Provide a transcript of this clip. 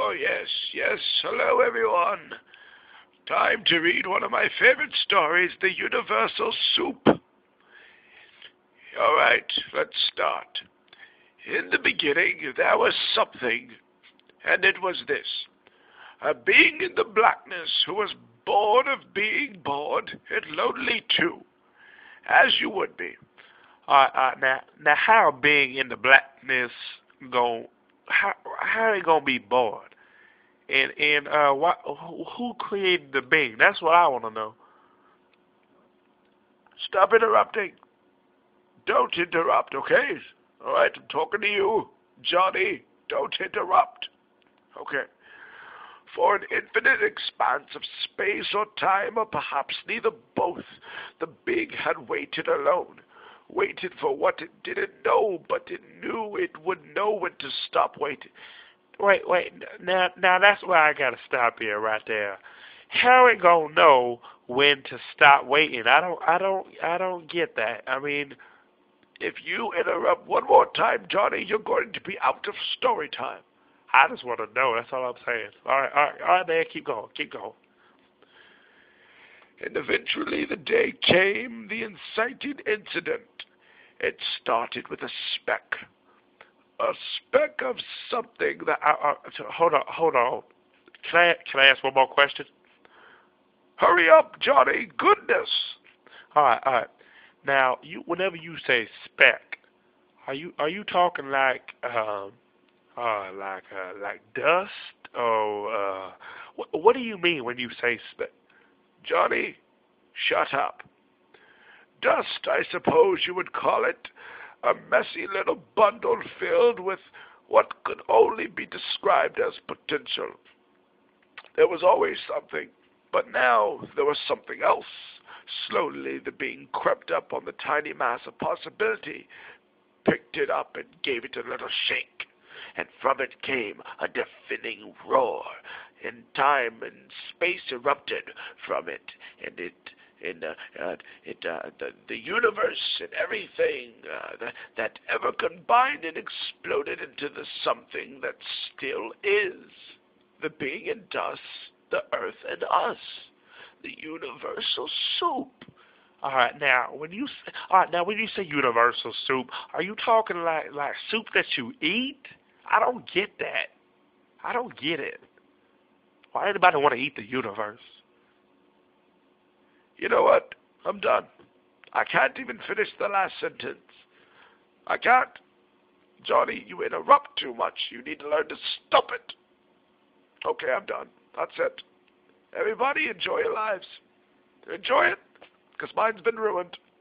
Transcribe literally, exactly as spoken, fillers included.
Oh, yes, yes. Hello, everyone. Time to read one of my favorite stories, The Universal Soup. All right, let's start. In the beginning, there was something, and it was this. A being in the blackness who was bored of being bored and lonely too, as you would be. Uh, uh, now, now, how being in the blackness gon' how how they gonna be bored? And and uh, what who who created the being? That's what I want to know. Stop interrupting. Don't interrupt, okay? All right, I'm talking to you, Johnny. Don't interrupt. Okay. For an infinite expanse of space or time, or perhaps neither both, the big had waited alone. Waited for what it didn't know, but it knew it would know when to stop waiting. Wait, wait. Now, now that's where I gotta stop here, right there. How it gonna know when to stop waiting? I don't, I don't, I don't get that. I mean, If you interrupt one more time, Johnny, you're going to be out of story time. I just want to know. That's all I'm saying. All right, all right, all right, man. Keep going, keep going. And eventually the day came, the inciting incident. It started with a speck. A speck of something that... I, I, so hold on, hold on. Can I, can I ask one more question? Hurry up, Johnny. Goodness. All right, all right. Now, you, whenever you say speck, are you, are you talking like, um, uh, like, uh, like dust, or uh, what, what do you mean when you say speck? Johnny, shut up. Dust, I suppose you would call it. A messy little bundle filled with what could only be described as potential. There was always something, but now there was something else. Slowly the being crept up on the tiny mass of possibility, picked it up and gave it a little shake, and from it came a deafening roar. And time and space erupted from it, and it in uh, uh, it uh, the the universe and everything uh, that, that ever combined and exploded into the something that still is, the being and us, the earth and us, the universal soup. All right, now when you say, all right, now when you say universal soup, are you talking like like soup that you eat? I don't get that. I don't get it. Why anybody want to eat the universe? You know what? I'm done. I can't even finish the last sentence. I can't. Johnny, you interrupt too much. You need to learn to stop it. Okay, I'm done. That's it. Everybody enjoy your lives. Enjoy it, because mine's been ruined.